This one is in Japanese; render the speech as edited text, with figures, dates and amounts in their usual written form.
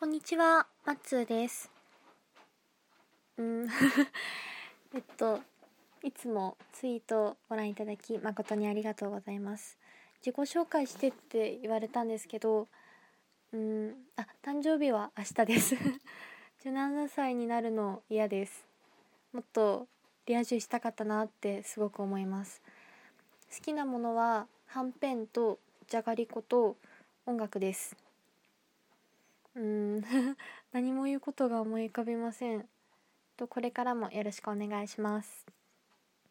こんにちは、まっつーです。いつもツイートをご覧いただき誠にありがとうございます。自己紹介してって言われたんですけど、誕生日は明日です。17歳になるの嫌です。もっとリア充したかったなってすごく思います。好きなものははんぺんとじゃがりこと音楽です。何も言うことが思い浮かびません。これからもよろしくお願いします。